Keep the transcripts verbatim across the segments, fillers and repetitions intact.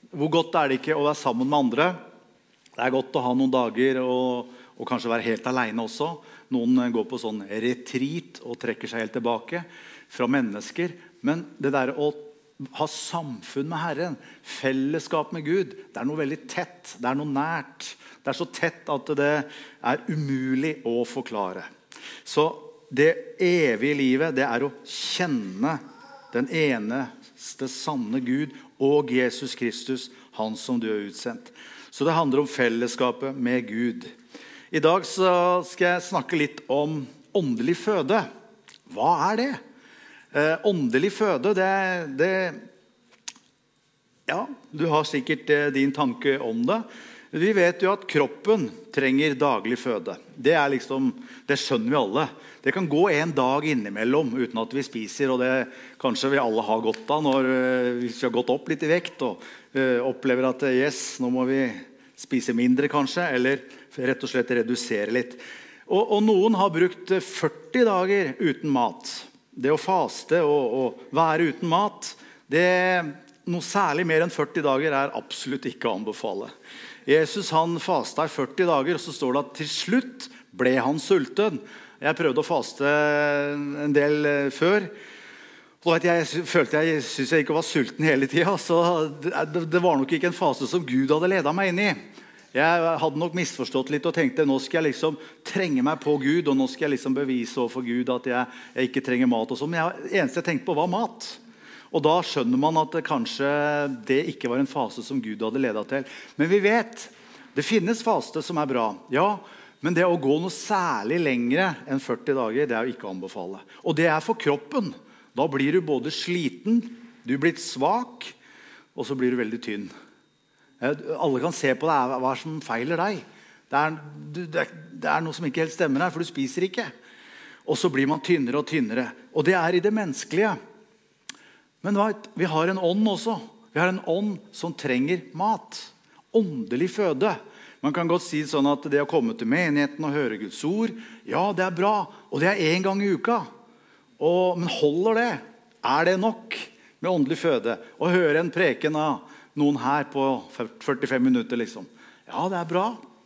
Hvor godt er det ikke å være sammen med andre? Det er godt å ha noen dager og, og kanskje være helt alene også. Noen går på sånn retreat og trekker seg helt tilbake fra mennesker. Men det der å ha samfunn med Herren, fellesskap med Gud, det er noe veldig tett, det er noe nært. Det er så tett at det er umulig å forklare. Så det evige livet, det er å kjenne den eneste sanne Gud og Jesus Kristus, han som du har utsendt. Så det handler om fellesskapet med Gud. I dag så skal jeg snakke litt om åndelig føde. Hva er det? Eh, åndelig føde, det, det ja, du har sikkert eh, din tanke om det. Vi vet jo at kroppen trenger daglig føde. Det er liksom, det skjønner vi alle. Det kan gå en dag innimellom uten at vi spiser, og det kanskje vi alle har godt av når eh, vi har gått opp litt i vekt og eh, opplever at yes, nå må vi spise mindre kanskje, eller rett og slett redusere litt. Og, og noen har brukt førti dager uten mat. Det å faste og, og være uten mat, det noe særlig mer enn førti dager er absolutt ikke å anbefale. Jesus han fastet i førti dager, og så står det at til slutt ble han sulten. Jeg prøvde å faste en del før, og jeg følte jeg synes jeg ikke var sulten hele tiden, så det, det var nok ikke en fase som Gud hadde ledet meg inn i. Jeg hadde nok misforstått litt og tenkte nå skal jeg liksom trenge meg på Gud, og nå skal jeg liksom bevise overfor Gud at jeg, jeg ikke trenger mat og sånn. Men jeg, eneste jeg tenkte på var mat. Og da skjønner man at det, kanskje det ikke var en fase som Gud hadde ledet til. Men vi vet, det finnes faste som er bra. Ja, men det å gå noe særlig lengre enn førti dager, det er jo ikke å anbefale. Og det er for kroppen. Da blir du både sliten, du blir svak, og så blir du veldig tynn. Alle kan se på deg, hva som feiler deg. Det er, det, er, det er noe som ikke helt stemmer her, for du spiser ikke. Og så blir man tynnere og tynnere. Og det er i det menneskelige. Men vet, vi har en ånd også. Vi har en ånd som trenger mat. Åndelig føde. Man kan godt si sånn at det å komme til menigheten og høre Guds ord, ja, det er bra. Og det er en gang i uka. Og, men holder det? Er det nok med åndelig føde? Å høre en preken av noen her på førtifem minutter liksom. Ja, det er bra.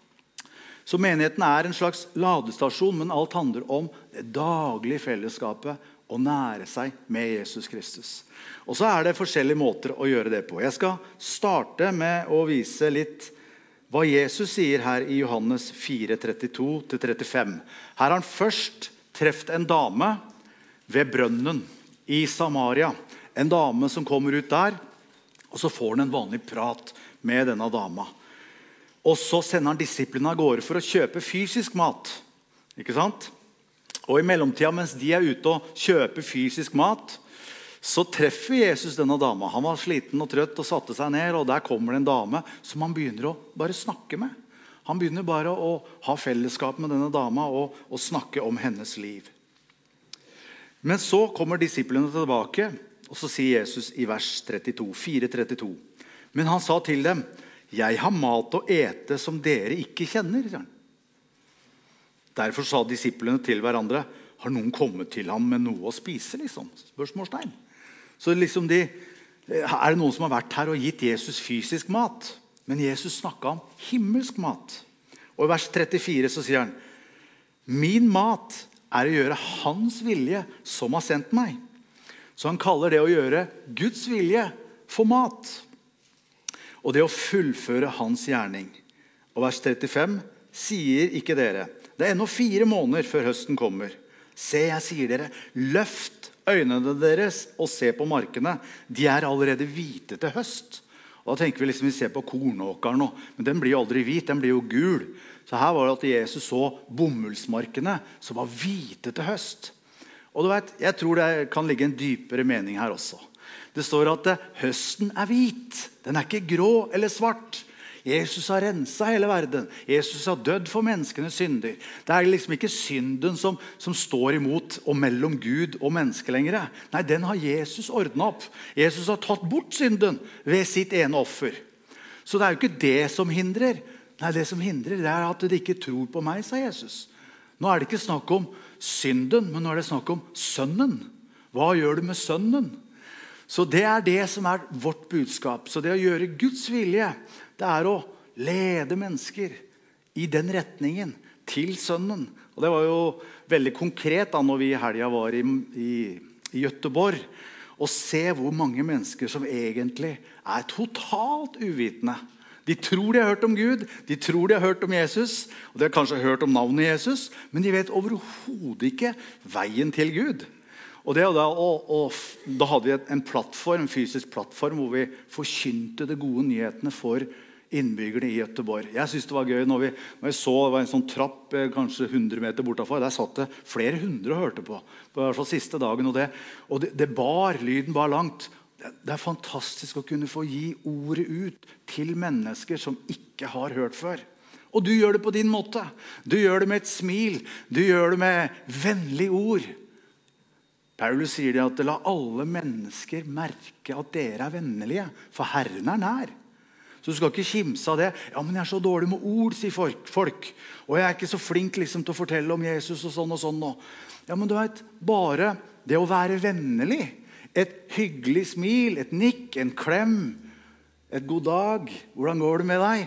Så menigheten er en slags ladestasjon, men alt handler om det daglige fellesskapet å nære seg med Jesus Kristus. Og så er det forskjellige måter å gjøre det på. Jeg skal starte med å vise litt hva Jesus sier her i Johannes fire, trettito til trettifem. Her har han først treffet en dame ved brønnen i Samaria. En dame som kommer ut der, og så får han en vanlig prat med denne dama. Og så sender han disiplene av gårde for å kjøpe fysisk mat. Ikke sant? Og i mellomtiden, mens de er ute og kjøper fysisk mat, så treffer Jesus denne dama. Han var sliten og trøtt og satte seg ned, og der kommer det en dame som han begynner å bare snakke med. Han begynner bare å ha fellesskap med denne dama og, og snakke om hennes liv. Men så kommer disiplene tilbake, og så sier Jesus i vers trettito, fire trettito. Men han sa til dem, jeg har mat å ete som dere ikke kjenner. Derfor sa disiplene til hverandre, har noen kommet til ham med noe å spise? Liksom? Spørsmålstegn. Så liksom de, er det noen som har vært her og gitt Jesus fysisk mat? Men Jesus snakket om himmelsk mat. Og i vers trettifire så sier han, min mat er å gjøre hans vilje som har sendt meg. Så han kaller det å gjøre Guds vilje for mat. Og det å fullføre hans gjerning. Og vers trettifem sier ikke dere, det er ennå fire måneder før høsten kommer. Se, jeg sier dere, løft øynene deres og se på markene. De er allerede hvite til høst. Og da tenker vi liksom, vi ser på kornåkeren nå, men den blir jo aldri hvit, den blir jo gul. Så her var det at Jesus så bomullsmarkene som var hvite til høst. Og du vet, jeg tror det kan ligge en dypere mening her også. Det står at høsten er hvit. Den er ikke grå eller svart. Jesus har renset hele verden. Jesus har dødd for menneskenes synder. Det er liksom ikke synden som, som står imot og mellom Gud og menneske lenger. Nei, den har Jesus ordnet opp. Jesus har tatt bort synden ved sitt ene offer. Så det er jo ikke det som hindrer. Nei, det som hindrer det er at de ikke tror på meg, sa Jesus. Nå er det ikke snakk om synden, men nå er det snakk om sønnen. Hva gjør du med sønnen? Så det er det som er vårt budskap. Så det å gjøre Guds vilje, det er å lede mennesker i den retningen til sønnen. Og det var jo veldig konkret da når vi i helgen var i, i, i Göteborg, og se hvor mange mennesker som egentlig er totalt uvitende. De tror de har hørt om Gud, de tror de har hørt om Jesus, og de har kanskje hørt om navnet Jesus, men de vet overhodet ikke veien til Gud. Og, det, og, da, og, og da hadde vi en plattform, en fysisk plattform, hvor vi forkynte de gode nyhetene for innbyggerne i Göteborg. Jeg synes det var gøy når vi, når vi så, det var en sånn trapp kanskje hundre meter bortenfor, der satt det flere hundre og hørte på, på hvert fall siste dagen, og det, og det, det bar, lyden bar langt. Det er fantastisk å kunne få gi ordet ut til mennesker som ikke har hørt før. Og du gjør det på din måte. Du gjør det med et smil. Du gjør det med vennlige ord. Paulus sier det at la alle mennesker merke at dere er vennlige, for Herren er nær. Så du skal ikke kimse av det. Ja, men jeg er så dårlig med ord, sier folk. Og jeg er ikke så flink liksom, til å fortelle om Jesus og sånn og sånn. Ja, men du vet, bare det å være vennlig, et hyggelig smil, et nikk, en klem, et god dag, hvordan går det med deg?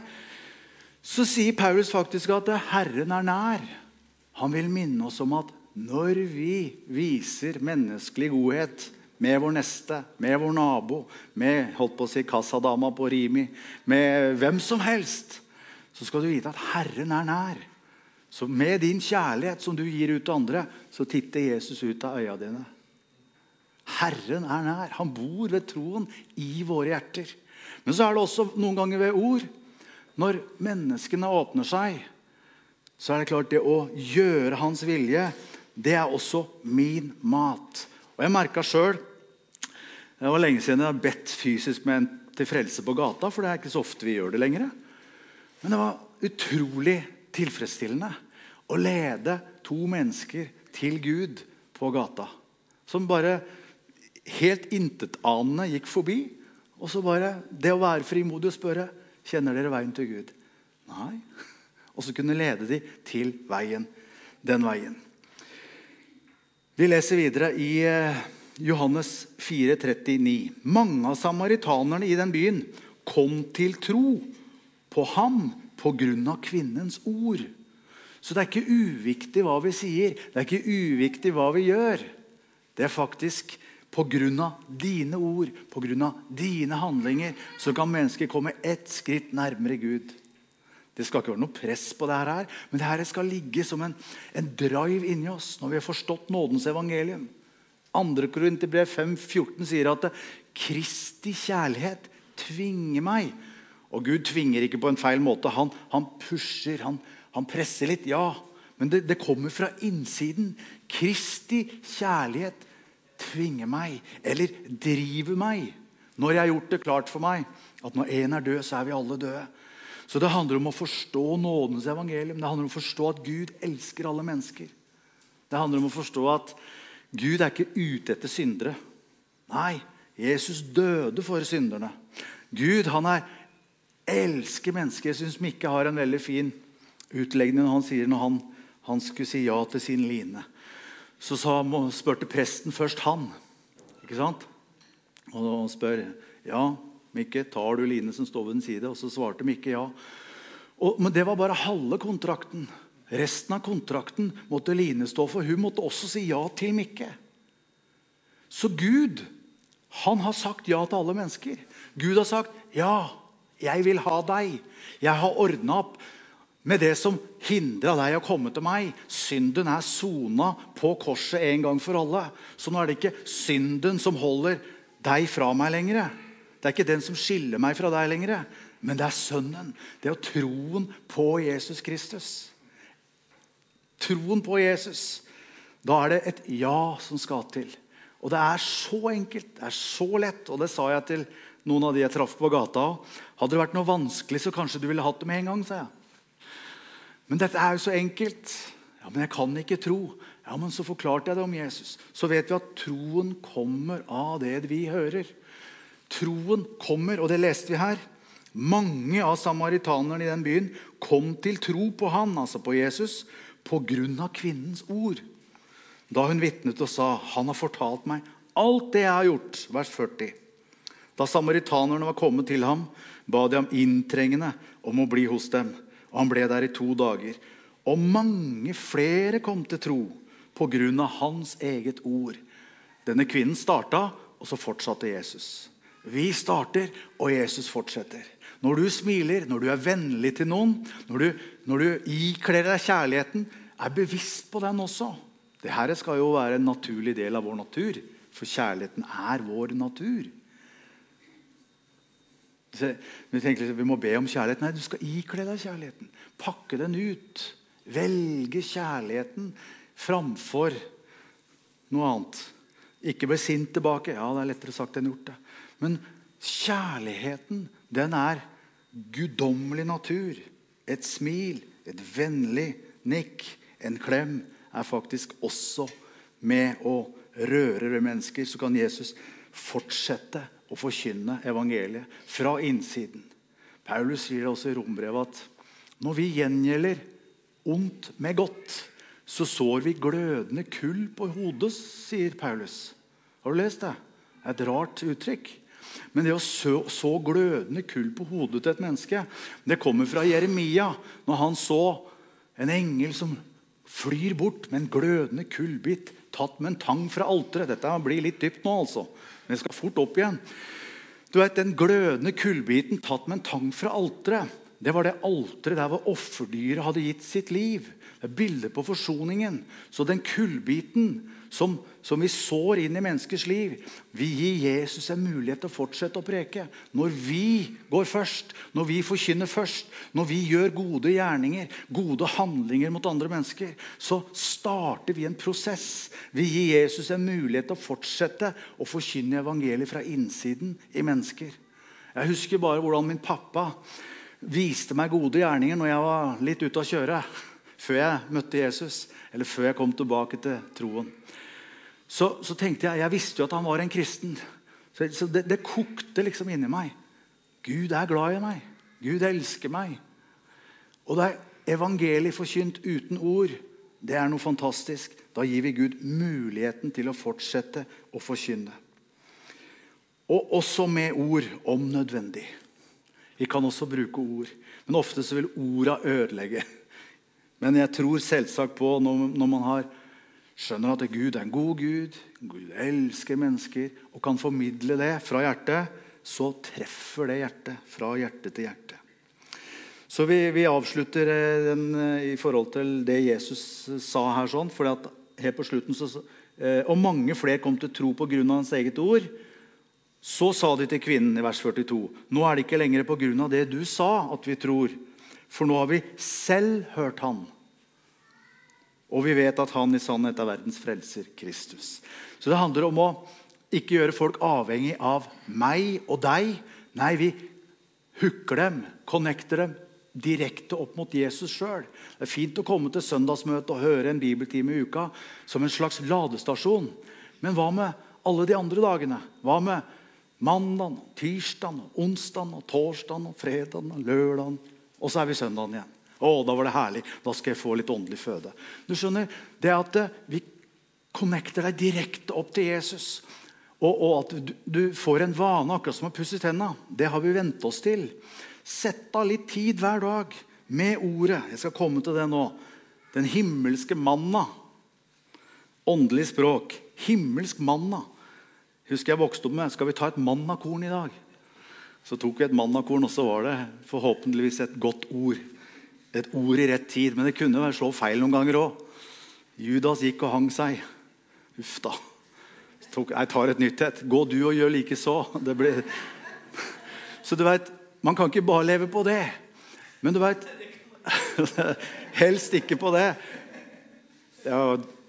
Så sier Paulus faktisk at Herren er nær. Han vil minne oss om at når vi viser menneskelig godhet med vår neste, med vår nabo, med, holdt på å si, kassadama på Rimi, med hvem som helst, så skal du vite at Herren er nær. Så med din kjærlighet som du gir ut til andre, så titter Jesus ut av øya dine. Herren er nær. Han bor ved troen i våre hjerter. Men så er det også noen ganger ved ord. Når menneskene åpner seg, så er det klart det å gjøre hans vilje, det er også min mat. Og jeg merket selv, det var lenge siden jeg har bedt fysisk med en til frelse på gata, for det er ikke så ofte vi gjør det lenger. Men det var utrolig tilfredsstillende å lede to mennesker til Gud på gata. Som bare helt intetanende gikk forbi, og så bare det å være frimodig og spørre, kjenner dere veien til Gud? Nei. Og så kunne lede de til veien, den veien. Vi leser videre i Johannes fire trettini. Mange av samaritanerne i den byen kom til tro på ham på grunn av kvinnens ord. Så det er ikke uviktig hva vi sier, det er ikke uviktig hva vi gjør. Det er faktisk på grunn av dine ord, på grunn av dine handlinger, så kan mennesker komme ett skritt nærmere Gud. Det skal ikke være noe press på det her, men det her skal ligge som en, en drive inni oss når vi har forstått nådens evangelium. Andre Korinterbrev fem fjorten sier at Kristi kjærlighet tvinger meg. Og Gud tvinger ikke på en feil måte. Han, han pusher, han, han presser litt, ja. Men det, det kommer fra innsiden. Kristi kjærlighet tvinger meg, eller driver meg, når jeg har gjort det klart for meg, at når en er død, så er vi alle døde. Så det handler om å forstå nådens evangelium. Det handler om å forstå at Gud elsker alle mennesker. Det handler om å forstå at Gud er ikke ute etter syndere. Nei, Jesus døde for synderne. Gud, han er elsker mennesker. Jeg synes Mikke har en veldig fin utlegning når han sier når han, han skulle si ja til sin line. Så sa, spørte presten først han, ikke sant? Og han spør, ja, Mikke, tar du line som står ved den side? Og så svarte Mikke ja. Og, men det var bare halve kontrakten. Resten av kontrakten måtte Line stå for. Hun måtte også si ja til Mikke. Så Gud, han har sagt ja til alle mennesker. Gud har sagt, ja, jeg vil ha deg. Jeg har ordnet opp med det som hindrer deg å komme til meg. Synden er sonet på korset en gang for alle. Så nå er det ikke synden som holder deg fra meg lenger. Det er ikke den som skiller meg fra deg lenger. Men det er sønnen. Det er troen på Jesus Kristus. Troen på Jesus. Da er det et ja som skal til. Og det er så enkelt, det er så lett. Og det sa jeg til noen av de jeg traff på gata. Hadde det vært noe vanskelig, så kanskje du ville hatt det med en gang, sa jeg. Men dette er jo så enkelt. Ja, men jeg kan ikke tro. Ja, men så forklarte jeg det om Jesus. Så vet vi at troen kommer av det vi hører. Troen kommer, og det leste vi her. Mange av samaritanerne i den byen kom til tro på han, altså på Jesus, på grunn av kvinnens ord. Da hun vittnet og sa, han har fortalt meg alt det jeg har gjort. Vers førti. Da samaritanerne var kommet til ham, ba de ham inntrengende om å bli hos dem. Og han ble der i to dager. Og mange flere kom til tro på grunn av hans eget ord. Denne kvinnen startet, og så fortsatte Jesus. Vi starter, og Jesus fortsetter. Når du smiler, når du er vennlig til noen, når du, når du ikler deg kjærligheten, er bevisst på den også. Dette skal jo være en naturlig del av vår natur, for kjærligheten er vår natur. Vi tenker vi må be om kjærlighet. Nei, du skal ikle deg kjærligheten. Pakke den ut. Velge kjærligheten framfor noe annet. Ikke bli sint tilbake. Ja, det er lettere sagt enn gjort det. Men kjærligheten, den er guddommelig natur. Et smil, et vennlig nikk, en klem er faktisk også med å røre ved mennesker. Så kan Jesus fortsette å forkynne evangeliet fra innsiden. Paulus sier det også i Rombrevet at når vi gjengjelder ondt med godt, så sår vi glødende kull på hodet, sier Paulus. Har du lest det? Det er et rart uttrykk. Men det å så, så glødende kull på hodet til et menneske, det kommer fra Jeremia, når han så en engel som flyr bort med en glødende kullbit, tatt med en tang fra alteret. Dette blir litt dypt nå altså, men jeg skal fort opp igjen. Du vet, den glødende kullbiten tatt med en tang fra alteret, det var det alteret der hvor offerdyret hadde gitt sitt liv. Det er bildet på forsoningen. Så den kullbiten som, som vi sår inn i menneskers liv, vi gir Jesus en mulighet til å fortsette å preke. Når vi går først, når vi forkynner først, når vi gjør gode gjerninger, gode handlinger mot andre mennesker, så starter vi en prosess. Vi gir Jesus en mulighet til å fortsette å forkynne evangeliet fra innsiden i mennesker. Jeg husker bare hvordan min pappa viste meg gode gjerninger når jeg var litt ute å kjøre, før jeg møtte Jesus, eller før jeg kom tilbake til troen. Så, så tenkte jeg, jeg visste jo at han var en kristen, så, så det, det kokte liksom inni meg. Gud er glad i meg, Gud elsker meg. Og det er evangeliet forkynt uten ord, det er noe fantastisk. Da gir vi Gud muligheten til å fortsette å forkynne. Og også med ord om nødvendig. Vi kan også bruke ord, men ofte så vil orda ødelegge. Men jeg tror selvsagt på når, når man har, skjønner at Gud er en god Gud, Gud elsker mennesker, og kan formidle det fra hjertet, så treffer det hjertet fra hjerte til hjerte. Så vi, vi avslutter den i forhold til det Jesus sa her sånn, for at helt på slutten, så, og mange flere kom til tro på grunn av hans eget ord. Så sa de til kvinnen i vers førtito, nå er det ikke lenger på grunn av det du sa at vi tror, for nå har vi selv hørt han. Og vi vet at han i sannhet er verdens frelser, Kristus. Så det handler om å ikke gjøre folk avhengig av meg og deg. Nei, vi hooker dem, connecter dem direkte opp mot Jesus selv. Det er fint å komme til søndagsmøte og høre en bibeltime i uka som en slags ladestasjon. Men hva med alle de andre dagene? Hva med mandagen, tirsdagen, onsdagen, torsdagen, fredagen, lørdagen, og så er vi søndagen igjen. Å, da var det herlig. Da skal jeg få litt åndelig føde. Du skjønner, det er at vi connecter deg direkte opp til Jesus, og, og at du, du får en vane akkurat som å pusse tennene. Det har vi ventet oss til. Sett av litt tid hver dag med ordet. Jeg skal komme til det nå. Den himmelske manna. Åndelig språk. Himmelsk manna. Husker jeg vokste opp med, skal vi ta et mannakorn i dag? Så tok vi et mannakorn, og så var det forhåpentligvis et godt ord. Et ord i rett tid, men det kunne være slå feil noen ganger også. Judas gikk og hang seg. Uff da. Jeg tar et nytt et. Gå du og gjør like så. Det ble... Så du vet, man kan ikke bare leve på det. Men du vet, helst ikke på det. Ja.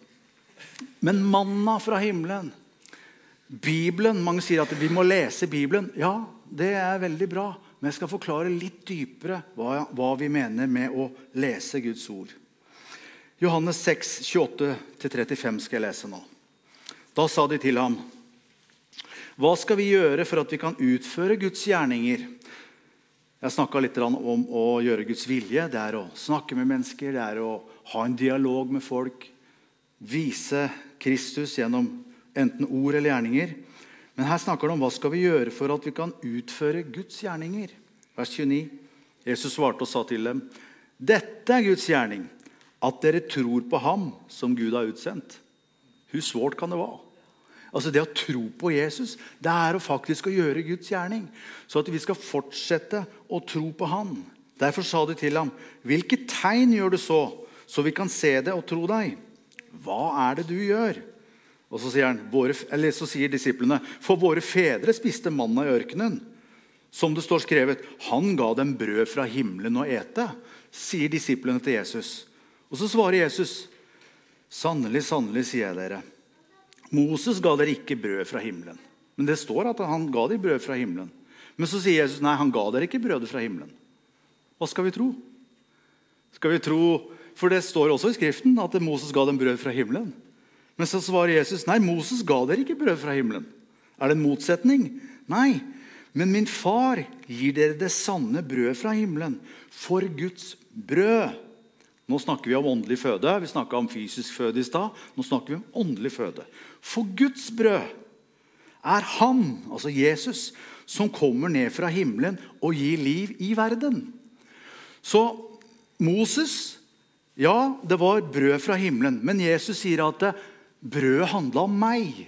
Men manna fra himmelen, Bibelen, mange sier at vi må lese Bibelen. Ja, det er veldig bra. Men jeg skal forklare litt dypere hva, hva vi mener med å lese Guds ord. Johannes seks, tjueåtte til trettifem skal jeg lese nå. Da sa de til ham, hva skal vi gjøre for at vi kan utføre Guds gjerninger? Jeg snakket litt om å gjøre Guds vilje. Det er å snakke med mennesker, det er å ha en dialog med folk, vise Kristus gjennom enten ord eller gjerninger. Men her snakker det om hva skal vi gjøre for at vi kan utføre Guds gjerninger. Vers tjueni. Jesus svarte og sa til dem, dette er Guds gjerning, at dere tror på ham som Gud har utsendt. Hvor svårt kan det være? Altså det å tro på Jesus, det er å faktisk å gjøre Guds gjerning. Så at vi skal fortsette å tro på han. Derfor sa de til ham, hvilke tegn gjør du så, så vi kan se det og tro deg? Hva er det du gjør? Og så sier, han, våre, eller så sier disiplene, for våre fedre spiste manna i ørkenen. Som det står skrevet, han ga dem brød fra himmelen å ete, sier disiplene til Jesus. Og så svarer Jesus, sannelig, sannelig, sier jeg dere. Moses ga dere ikke brød fra himmelen. Men det står at han ga dem brød fra himmelen. Men så sier Jesus, nei, han ga dere ikke brødet fra himmelen. Hva skal vi tro? Skal vi tro, for det står også i skriften at Moses ga dem brød fra himmelen. Men så svarer Jesus, nei, Moses ga dere ikke brød fra himmelen. Er det en motsetning? Nei, men min far gir dere det sanne brød fra himmelen, for Guds brød. Nå snakker vi om åndelig føde, vi snakket om fysisk føde i stad, nå snakker vi om åndelig føde. For Guds brød er han, altså Jesus, som kommer ned fra himmelen og gir liv i verden. Så Moses, ja, det var brød fra himmelen, men Jesus sier at brød handler om meg.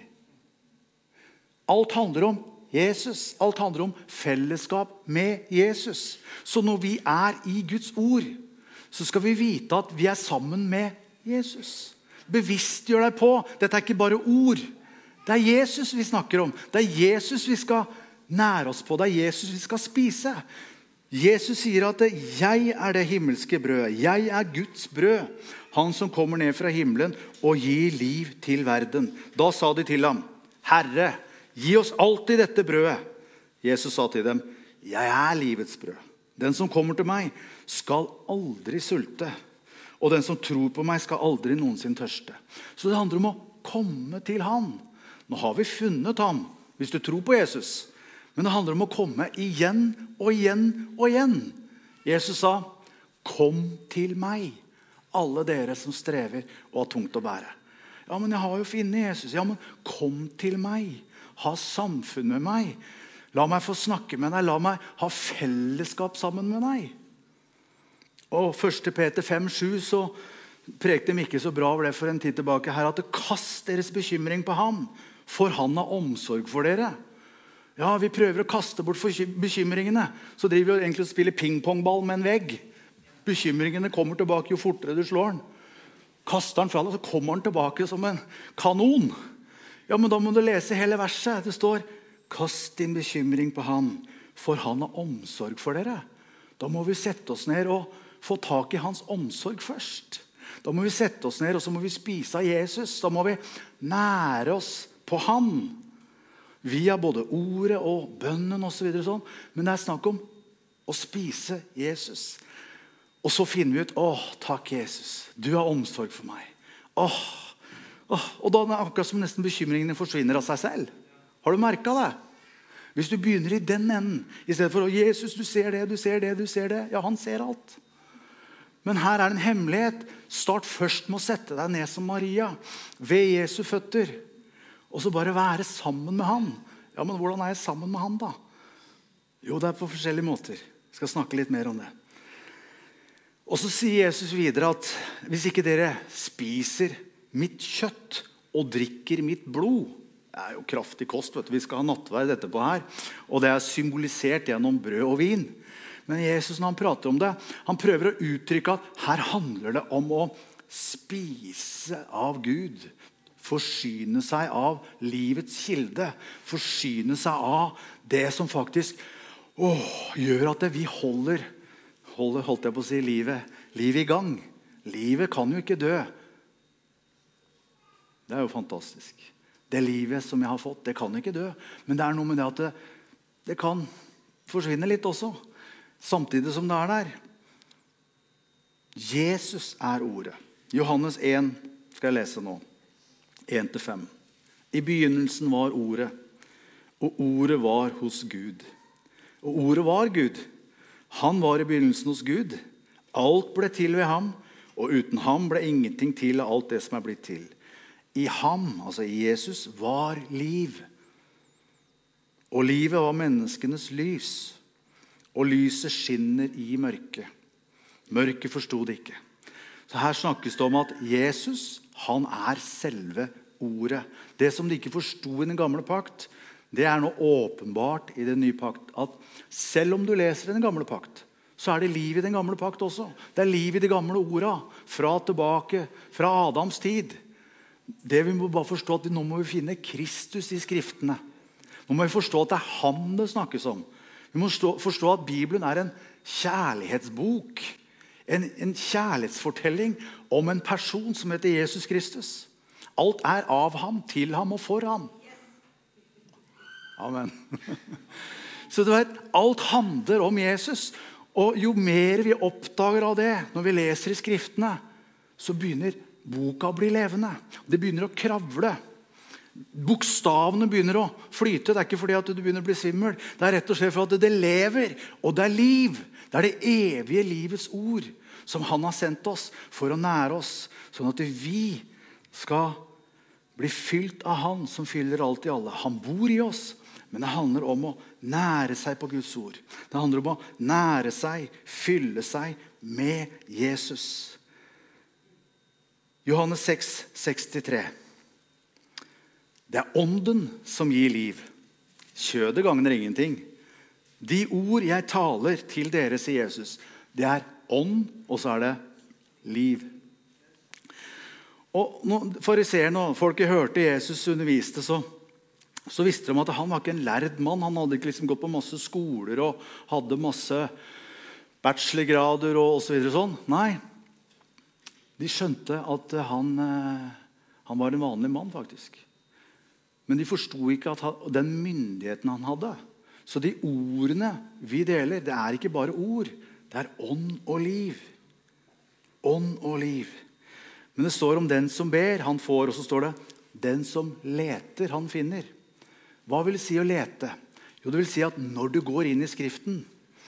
Alt handler om Jesus, alt handler om fellesskap med Jesus. Så når vi er i Guds ord, så skal vi vite at vi er sammen med Jesus. Bevisstgjør deg på, dette er ikke bare ord. Det er Jesus vi snakker om. Det er Jesus vi skal nære oss på. Det er Jesus vi skal spise. Jesus sier at jeg er det himmelske brød. Jeg er Guds brød. Han som kommer ned fra himmelen og gir liv til verden. Da sa de til ham, Herre, gi oss alltid dette brødet. Jesus sa til dem, jeg er livets brød. Den som kommer til meg skal aldri sulte. Og den som tror på meg skal aldri noensinne tørste. Så det handler om å komme til han. Nå har vi funnet ham, hvis du tror på Jesus. Men det handler om å komme igjen og igjen og igjen. Jesus sa, kom til meg, alle dere som strever og har tungt å bære. Ja, men jeg har jo funnet Jesus. Ja, men kom til meg. Ha samfunn med meg. La meg få snakke med deg. La meg ha fellesskap sammen med deg. Og første Peter fem sju så prekte de ikke så bra over det for en tid tilbake her, at kast deres bekymring på ham, for han har omsorg for dere. Ja, vi prøver å kaste bort bekymringene, så driver vi egentlig og spiller pingpongball med en vegg. Bekymringene kommer tilbake jo fortere du slår den. Kaster den fra deg, så kommer den tilbake som en kanon. Ja, men da må du lese hele verset. Det står, kast din bekymring på han, for han har omsorg for dere. Da må vi sette oss ned og få tak i hans omsorg først. Da må vi sette oss ned, og så må vi spise av Jesus. Da må vi nære oss på han. Via både ordet og bønnen og så videre sånn. Men det er snakk om å spise Jesus. Og så finner vi ut, åh, takk Jesus, du har omsorg for meg. Åh, åh. Og da er det akkurat som nesten bekymringene forsvinner av seg selv. Har du merket det? Hvis du begynner i den enden, i stedet for, Jesus, du ser det, du ser det, du ser det. Ja, han ser alt. Men her er en hemmelighet. Start først med å sette deg ned som Maria, ved Jesu føtter. Og så bare være sammen med han. Ja, men hvordan er jeg sammen med han da? Jo, det er på forskjellige måter. Jeg skal snakke litt mer om det. Og så sier Jesus videre at hvis ikke dere spiser mitt kjøtt og drikker mitt blod, det er jo kraftig kost, vet du. Vi skal ha nattverd etterpå her, og det er symbolisert gjennom brød og vin. Men Jesus, når han prater om det, han prøver å uttrykke at her handler det om å spise av Gud, forsyne seg av livets kilde, forsyne seg av det som faktisk åh, gjør at vi holder, holder, holdt jeg på å si, livet, livet i gang. Livet kan jo ikke dø. Det er jo fantastisk. Det livet som jeg har fått, det kan ikke dø. Men det er noe med det at det, det kan forsvinne litt også. Samtidig som det er der. Jesus er ordet. Johannes en skal jeg lese nå. en til fem. I begynnelsen var ordet, og ordet var hos Gud. Og ordet var Gud. Han var i begynnelsen hos Gud. Alt ble til ved ham, og uten ham ble ingenting til av alt det som er blitt til. I ham, altså i Jesus, var liv. Og livet var menneskenes lys. Og lyset skinner i mørket. Mørket forstod det ikke. Så her snakkes det om at Jesus, han er selve ordet. Det som de ikke forstod i den gamle pakt, det er nå åpenbart i den nye pakt. At selv om du leser den gamle pakt, så er det liv i den gamle pakt også. Det er liv i de gamle orda, fra tilbake, fra Adams tid. Det vi må bare forstå at nå må vi finne Kristus i skriftene. Nå må vi forstå at det er han det snakkes om. Vi må forstå, forstå at Bibelen er en kjærlighetsbok. En, en kjærlighetsfortelling om en person som heter Jesus Kristus. Alt er av ham, til ham og for ham. Amen. Så du vet, alt handler om Jesus. Og jo mer vi oppdager av det, når vi leser i skriftene, så begynner boka å bli levende. Det begynner å kravle. Bokstavene begynner å flyte. Det er ikke fordi at du begynner å bli svimmel. Det er rett og slett for at det lever, og det er liv. Det er det evige livets ord som han har sendt oss for å nære oss, sånn at vi skal bli fylt av han som fyller alt i alle. Han bor i oss, men det handler om å nære seg på Guds ord. Det handler om å nære seg, fylle seg med Jesus. Johannes seks sekstitre. Det er ånden som gir liv. Kjødet gagner ingenting. De ord jeg taler til dere, sier Jesus, det er ånd, og så er det liv. Og når fariseerne og folket hørte Jesus underviste, så, så visste de at han var ikke en lærd mann. Han hadde ikke liksom gått på masse skoler og hadde masse bachelorgrader og, og så videre sånn. Nei, de skjønte at han, han var en vanlig mann faktisk. Men de forstod ikke at han, den myndigheten han hadde. Så de ordene vi deler, det er ikke bare ord. Det er ånd og liv. Ånd og liv. Men det står om den som ber, han får, og så står det, den som leter, han finner. Hva vil det si å lete? Jo, det vil si at når du går inn i skriften,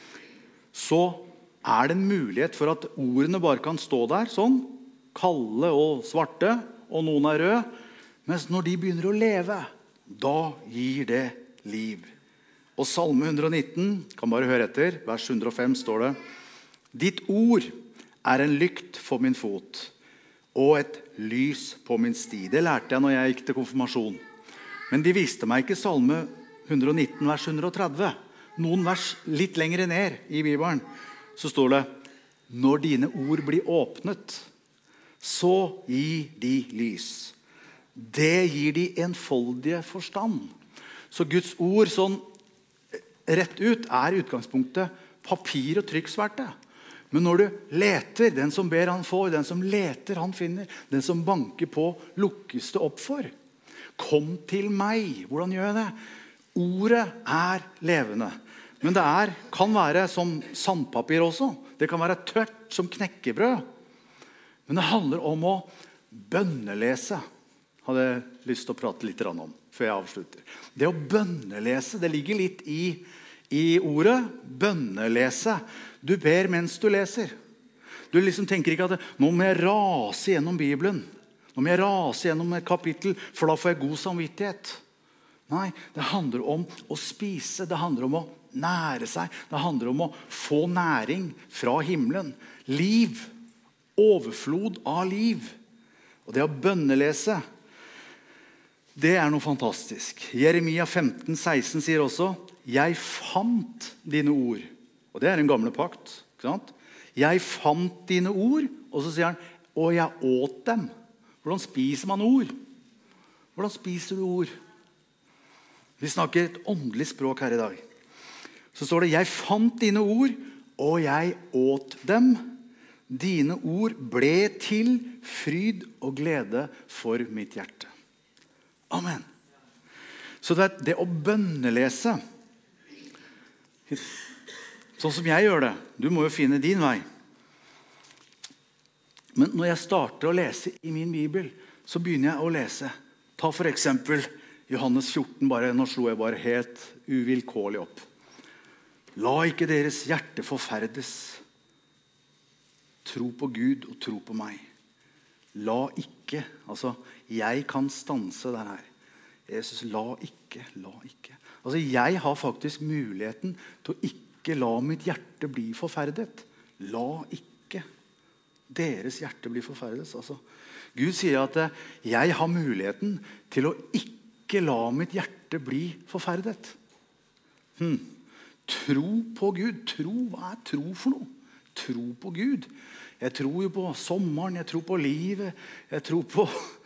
så er det en mulighet for at ordene bare kan stå der, sånn, kalde og svarte, og noen er røde, mens når de begynner å leve, da gir det liv. Og Salme hundre og nitten, kan bare høre etter, vers hundre og fem står det, ditt ord er en lykt for min fot, og et lys på min sti. Det lærte jeg når jeg gikk til konfirmasjon. Men de viste meg ikke Salme hundre og nitten, vers hundre og tretti. Noen vers litt lengre ned i Bibelen, så står det, når dine ord blir åpnet, så gir de lys. Det gir de enfoldige forstand. Så Guds ord sånn rett ut er i utgangspunktet papir- og trykksverte. Men når du leter, den som ber han får, den som leter han finner, den som banker på lukkes det opp for. Kom til meg. Hvordan gjør jeg det? Ordet er levende. Men det er, kan være som sandpapir også. Det kan være tørt som knekkebrød. Men det handler om å bønnelese. Hadde jeg lyst til å prate litt om før jeg avslutter. Det å bønnelese, det ligger litt i, i ordet. Bønnelese. Du ber mens du leser. Du liksom tenker ikke at nå må jeg rase gjennom Bibelen. Nå må jeg rase gjennom et kapittel, for da får jeg god samvittighet. Nei, det handler om å spise. Det handler om å nære seg. Det handler om å få næring fra himmelen. Liv. Overflod av liv. Og det å bønnelese, det er noe fantastisk. Jeremia femten seksten sier også, jeg fant dine ord. Og det er en gamle pakt, ikke sant? Jeg fant dine ord, og så sier han, og jeg åt dem. Hvordan spiser man ord? Hvordan spiser du ord? Vi snakker et åndelig språk her i dag. Så står det, jeg fant dine ord, og jeg åt dem. Dine ord ble til fryd og glede for mitt hjerte. Amen. Så det, det å bønnelese, sånn som jeg gjør det, du må jo finne din vei. Men når jeg starter å lese i min bibel, så begynner jeg å lese. Ta for eksempel Johannes fjorten, bare, nå slo jeg bare helt uvilkårlig opp. La ikke deres hjerte forferdes. Tro på Gud og tro på meg. La ikke. Altså, jeg kan stanse det her. Jesus, la ikke, la ikke. Altså, jeg har faktisk muligheten til å ikke la mitt hjerte bli forferdet. La ikke deres hjerte bli forferdet. Altså, Gud sier at jeg har muligheten til å ikke la mitt hjerte bli forferdet. Hmm. Tro på Gud. Tro, hva er tro for noe? Tro på Gud. Jeg tror jo på sommeren, jeg tror på livet, jeg tror på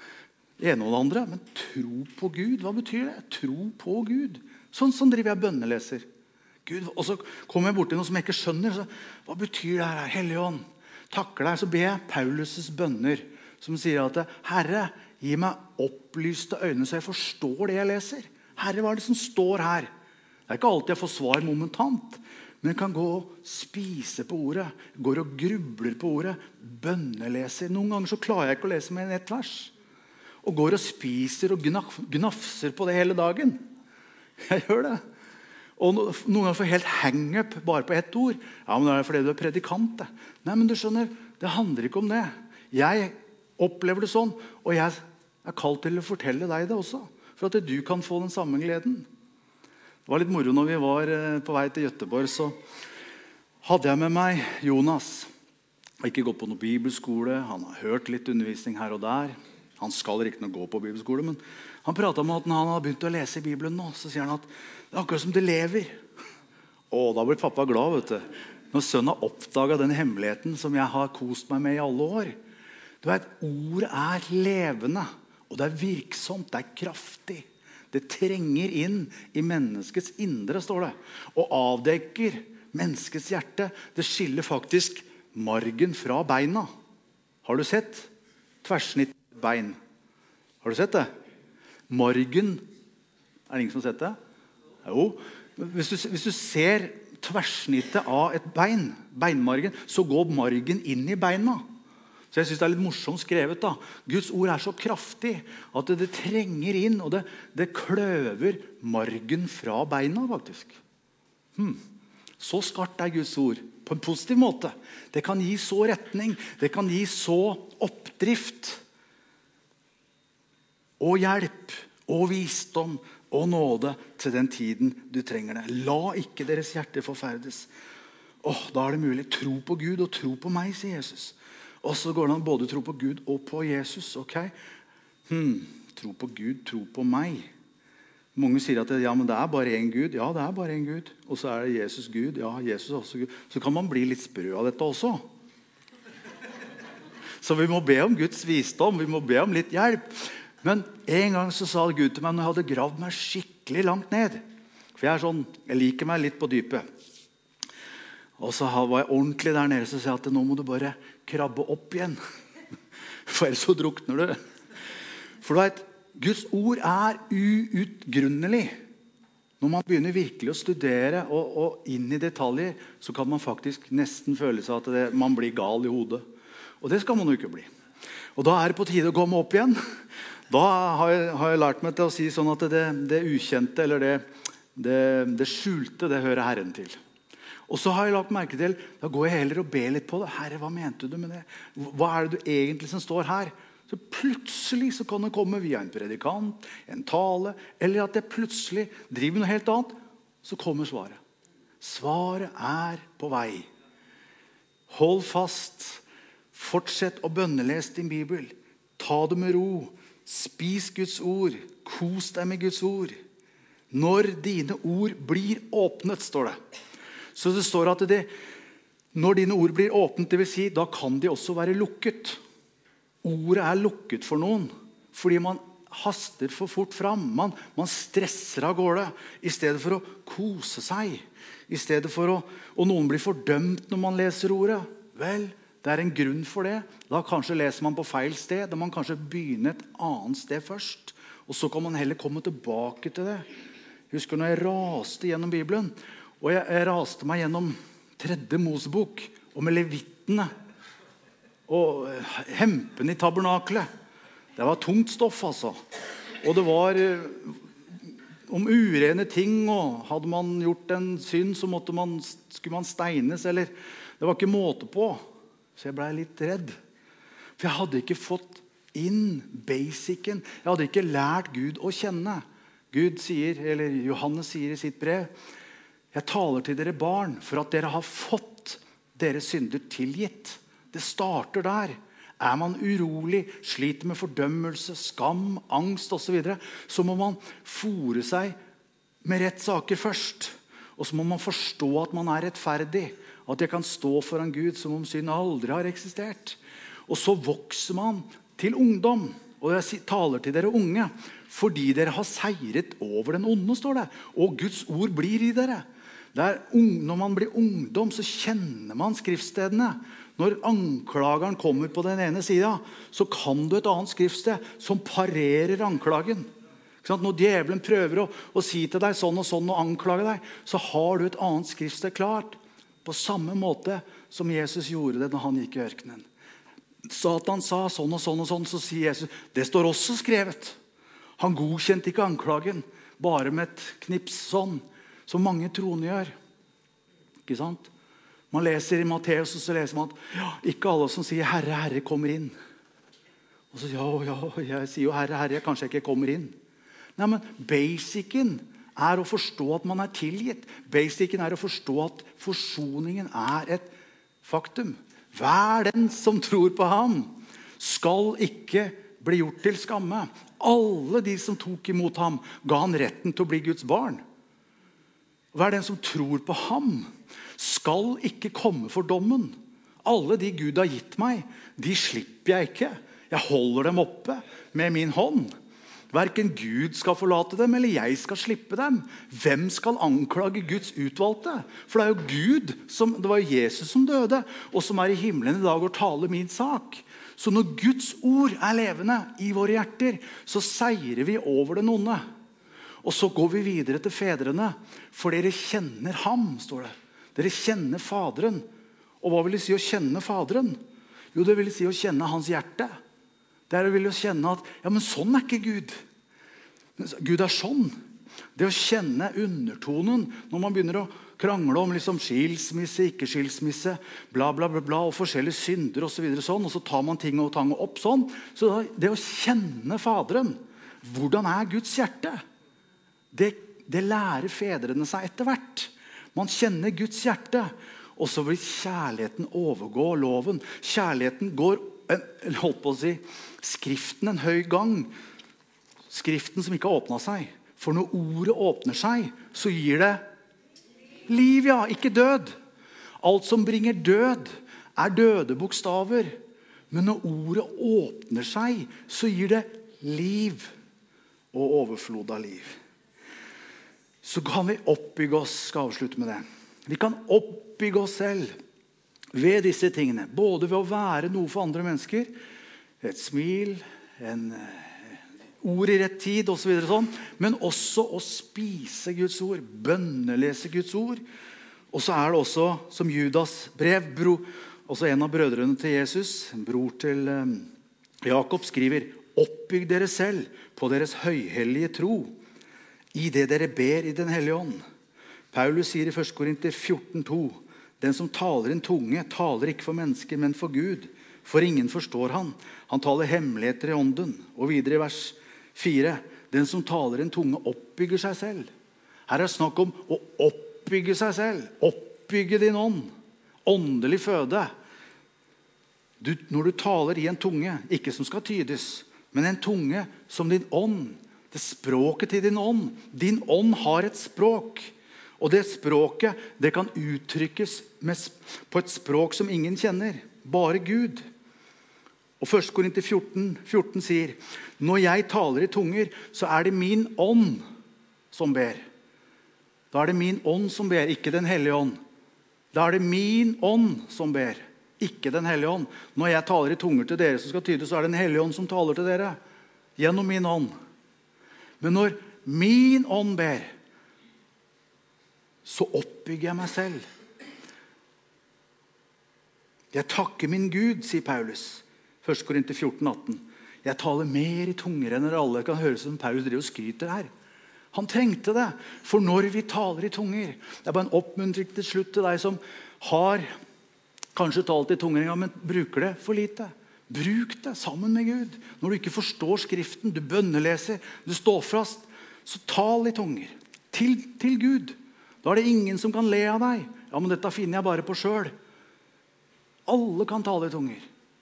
det ene og det andre. Men tro på Gud, hva betyr det? Tro på Gud. Sånn som driver jeg bønneleser. Gud, og så kommer jeg bort til noe som jeg ikke skjønner. Så, hva betyr det her? Helligånd, takker deg. Så ber jeg Paulus' bønner, som sier at Herre, gi meg opplyste øyne så jeg forstår det jeg leser. Herre, hva er det som står her? Det er ikke alltid jeg får svar momentant, men jeg kan gå og spise på ordet, går og grubler på ordet, bønneleser. Noen ganger så klarer jeg ikke å lese mer enn ett vers, og går og spiser og gnaf, gnafser på det hele dagen. Jeg gjør det. Og noen ganger får jeg helt hang-up bare på ett ord. Ja, men det er fordi du er predikant. Det. Nei, men du skjønner, det handler ikke om det. Jeg opplever det sånn, og jeg er kalt til å fortelle deg det også, for at du kan få den samme gleden. Det var litt moro når vi var på vei til Göteborg, så hadde jeg med meg Jonas. Han har ikke gått på noen bibelskole, han har hørt litt undervisning her og der. Han skal ikke noe gå på bibelskole, men han pratet om at når han har begynt å lese i Bibelen nå, så sier han at det er akkurat som det lever. Å, da blir pappa glad, vet du. Når sønnen har oppdaget den hemmeligheten som jeg har kost meg med i alle år. Du vet, ordet er levende, og det er virksomt, det er kraftig. Det trenger inn i menneskets indre, står det, og avdekker menneskets hjerte. Det skiller faktisk margen fra beina. Har du sett tverrsnitt bein? Har du sett det? Margen, er det ingen som har sett det? Jo, hvis du, hvis du ser tverrsnittet av et bein, beinmargen, så går margen inn i beina. Så jeg synes det er litt morsomt skrevet da. Guds ord er så kraftig at det, det trenger inn, og det, det kløver margen fra beina faktisk. Hmm. Så skarpt er Guds ord, på en positiv måte. Det kan gi så retning, det kan gi så oppdrift, og hjelp, og visdom, og nåde til den tiden du trenger det. La ikke deres hjerte forferdes. Åh, da er det mulig. Tro på Gud og tro på meg, sier Jesus. Og så går det an både tro på Gud og på Jesus, ok? Hmm, tro på Gud, tro på meg. Mange sier at ja, men det er bare en Gud. Ja, det er bare en Gud. Og så er det Jesus Gud. Ja, Jesus er også Gud. Så kan man bli litt sprø av dette også. Så vi må be om Guds visdom, vi må be om litt hjelp. Men en gang så sa Gud til meg når jeg hadde gravd meg skikkelig langt ned. For jeg er sånn, jeg liker meg litt på dypet. Og så var jeg ordentlig der nede, så sa jeg at nå må du bare krabbe opp igjen. For ellers så drukner du. For du vet, Guds ord er uutgrunnelig. Når man begynner virkelig å studere og, og inn i detaljer, så kan man faktisk nesten føle seg at det, man blir gal i hodet. Og det skal man jo ikke bli. Og da er det på tide å komme opp igjen. Da har jeg, har jeg lært meg til å si sånn at det, det ukjente, eller det, det, det skjulte, det hører Herren til. Og så har jeg lagt merke til, da går jeg heller og ber litt på det. Herre, hva mente du med det? Hva er det du egentlig som står her? Så plutselig så kan det komme via en predikant, en tale, eller at jeg plutselig driver noe helt annet, så kommer svaret. Svaret er på vei. Hold fast. Fortsett å bønnelese din Bibel. Ta det med ro. Spis Guds ord. Kos deg med Guds ord. Når dine ord blir åpnet, står det. Så det står at det, når dine ord blir åpnet, det vil si, da kan de også være lukket. Ordet er lukket for noen, fordi man haster for fort fram. Man, man stresser av gårde, i stedet for å kose seg. I stedet for å, og noen blir fordømt når man leser ordet. Vel, det er en grunn for det. Da kanskje leser man på feil sted, da man kanskje begynner et annet sted først. Og så kan man heller komme tilbake til det. Jeg husker når jeg raste gjennom Bibelen, og jeg, jeg raste meg gjennom tredje Mosebok, og med levittene, og hempen i tabernaklet. Det var tungt stoff, altså. Og det var om urene ting, og hadde man gjort en synd, så måtte man, skulle man steines, eller det var ikke måte på. Så jeg ble litt redd. For jeg hadde ikke fått inn basicen. Jeg hadde ikke lært Gud å kjenne. Gud sier, eller Johannes sier i sitt brev, jeg taler til dere barn for at dere har fått deres synder tilgitt. Det starter der. Er man urolig, sliter med fordømmelse, skam, angst og så videre, så må man fore seg med rett saker først. Og så må man forstå at man er rettferdig, at jeg kan stå foran Gud som om synd aldri har eksistert. Og så vokser man til ungdom, og jeg taler til dere unge, fordi dere har seiret over den onde, står det, og Guds ord blir i dere. Der, når man blir ungdom, så kjenner man skriftstedene. Når anklageren kommer på den ene siden, så kan du et annet skriftsted som parerer anklagen. Når djevelen prøver å, å si til deg sånn og sånn og anklage deg, så har du et annet skriftsted klart. På samme måte som Jesus gjorde det når han gikk i ørkenen. Satan sa sånn og sånn og sånn, så sier Jesus, det står også skrevet. Han godkjente ikke anklagen, bare med et knips sånn, som mange troende gjør. Ikke sant? Man leser i Matteus, og så leser man at ja, ikke alle som sier Herre, Herre kommer inn. Og så ja, ja, jeg sier jo Herre, Herre, kanskje jeg ikke kommer inn. Nei, men basicen er å forstå at man er tilgitt. Basicen er å forstå at forsoningen er et faktum. Hver den som tror på ham skal ikke bli gjort til skamme. Alle de som tok imot ham ga han retten til å bli Guds barn. Hver den som tror på ham skal ikke komme for dommen. Alle de Gud har gitt meg, de slipper jeg ikke. Jeg holder dem oppe med min hånd. Hverken Gud skal forlate dem, eller jeg skal slippe dem. Hvem skal anklage Guds utvalgte? For det er jo Gud, som, det var jo Jesus som døde, og som er i himmelen i dag og taler min sak. Så når Guds ord er levende i våre hjerter, så seirer vi over den onde. Og så går vi videre til fedrene, for dere kjenner ham, står det. Dere kjenner faderen. Og hva vil det si å kjenne faderen? Jo, det vil si å kjenne hans hjerte. Det er å ville kjenne at, ja, men sånn er ikke Gud. Gud er sånn. Det å kjenne undertonen, når man begynner å krangle om liksom skilsmisse, ikke skilsmisse, bla, bla, bla, bla, og forskjellige synder og så videre sånn, og så tar man ting og tang opp sånn. Så det å kjenne faderen, hvordan er Guds hjerte? Det, det lærer fedrene seg etter hvert. Man kjenner Guds hjerte, og så vil kjærligheten overgå loven. Kjærligheten går, en, holdt på å si, skriften en høy gang. Skriften som ikke har åpnet seg. For når ordet åpner seg, så gir det liv, ja, ikke død. Alt som bringer død er døde bokstaver. Men når ordet åpner seg, så gir det liv og overflod av liv. Så kan vi oppbygge oss, skal avslutte med det. Vi kan oppbygge oss selv ved disse tingene. Både ved å være noe for andre mennesker, et smil, en ord i rett tid og så videre sånn, men også å spise Guds ord, bønnelese Guds ord. Og så er det også, som Judas brev, bro, også en av brødrene til Jesus, en bror til um, Jakob, skriver, oppbygg dere selv på deres høyhellige tro, i det dere ber i den hellige ånd. Paulus sier i første Korinter fjorten to, den som taler en tunge, taler ikke for mennesker, men for Gud. For ingen forstår han. Han taler hemmeligheter i ånden. Og videre i vers fire, den som taler en tunge oppbygger seg selv. Her er snakk om å oppbygge seg selv. Oppbygge din ånd. Åndelig føde. Du, når du taler i en tunge, ikke som skal tydes, men en tunge som din ånd. Det språket til din ånd. Din ånd har et språk. Og det språket, det kan uttrykkes med, på et språk som ingen kjenner. Bare Gud. Og første Korinter fjorten, fjorten sier, når jeg taler i tunger, så er det min ånd som ber. Da er det min ånd som ber, ikke den hellige ånd. Da er det min ånd som ber, ikke den hellige ånd. Når jeg taler i tunger til dere som skal tyde, så er det den hellige ånd som taler til dere. Gjennom min ånd. Men når min ånd ber, så oppbygger jeg meg selv. Jeg takker min Gud, sier Paulus. første Korinter fjorten atten. Jeg taler mer i tunger enn dere alle. Det kan høres som Paulus driver og skryter her. Han trengte det. For når vi taler i tunger, det er bare en oppmuntring til slutt til deg som har kanskje talt i tunger en gang, men bruker det for lite. Bruk det sammen med Gud. Når du ikke forstår skriften, du bønneleser, du står fast, så tal i tunger til, til Gud. Da er det ingen som kan le av deg. Ja, men dette finner jeg bare på selv. Alle kan tale i tunger.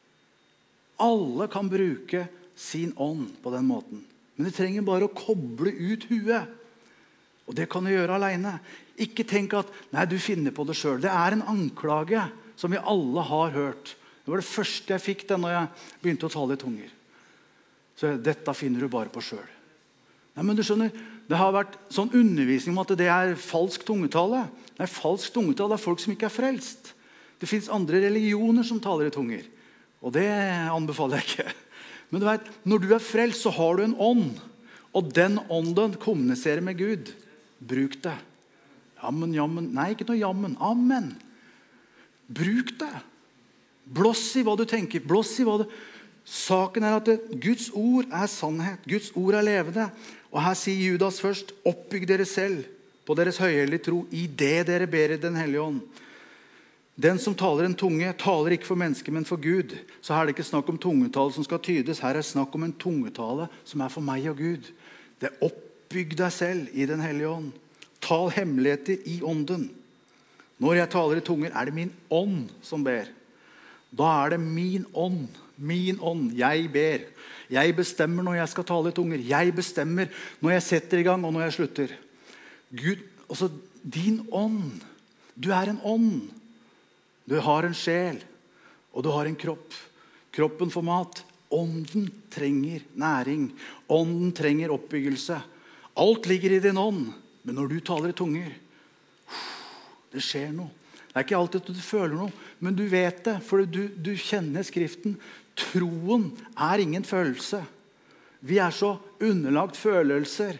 Alle kan bruke sin ånd på den måten. Men du trenger bare å koble ut huet. Og det kan du gjøre alene. Ikke tenk at, nei, du finner på det selv. Det er en anklage som vi alle har hørt. Det var det første jeg fikk det når jeg begynte å tale i tunger. Så dette finner du bare på selv. Nei, men du skjønner, det har vært sånn undervisning om at det er falsk tungetale. Nei, falsk tungetale er folk som ikke er frelst. Det finnes andre religioner som taler i tunger. Og det anbefaler jeg ikke. Men du vet, når du er frelst, så har du en ånd. Og den ånden kommuniserer med Gud. Bruk det. Jammen, jammen. Nei, ikke noe jammen. Amen. Bruk det. Blås i hva du tenker. Blås i hva du... Saken er at det, Guds ord er sannhet. Guds ord er levende. Og her sier Judas først, oppbygg dere selv på deres høyhellige tro i det dere ber i den hellige ånd. Den som taler en tunge, taler ikke for mennesker, men for Gud. Så her er det ikke snakk om tungetale som skal tydes. Her er det snakk om en tungetale som er for meg og Gud. Det er oppbygg deg selv i den hellige ånd. Tal hemmeligheter i ånden. Når jeg taler i tunger, er det min ånd som ber. Da er det min ånd. Min ånd. Jeg ber. Jeg bestemmer når jeg skal tale i tunger. Jeg bestemmer når jeg setter i gang og når jeg slutter. Gud, altså din ånd. Du er en ånd. Du har en sjel. Og du har en kropp. Kroppen får mat. Ånden trenger næring. Ånden trenger oppbyggelse. Alt ligger i din ånd. Men når du taler i tunger, det skjer noe. Det er ikke alltid at du føler noe, men du vet det, for du, du kjenner skriften. Troen er ingen følelse. Vi er så underlagt følelser.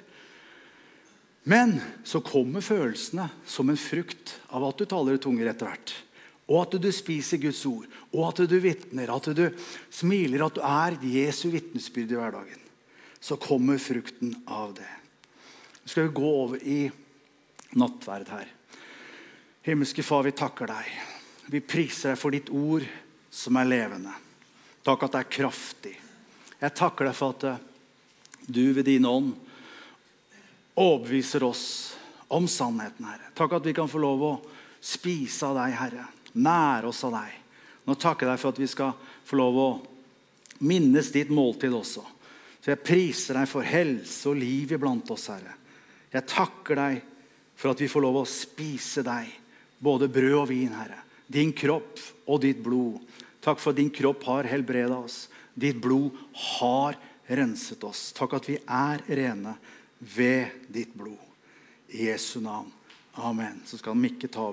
Men så kommer følelsene som en frukt av at du taler i tunger etter hvert. Og at du spiser Guds ord. Og at du vittner, at du smiler, at du er Jesu vittnesbyrd i hverdagen. Så kommer frukten av det. Nå skal vi gå over i nattverd her. Himmelske Far, vi takker deg. Vi priser deg for ditt ord som er levende. Takk at det er kraftig. Jeg takker deg for at du ved din ånd overbeviser oss om sannheten, Herre. Takk at vi kan få lov å spise av deg, Herre. Nære oss av deg. Nå takker jeg deg for at vi skal få lov å minnes ditt måltid også. Så jeg priser deg for helse og liv iblant oss, Herre. Jeg takker deg for at vi får lov å spise deg, både brød og vin, Herre. Din kropp og ditt blod. Takk for at din kropp har helbredet oss. Ditt blod har renset oss. Takk at vi er rene ved ditt blod. I Jesu navn. Amen. Så skal Mikke ta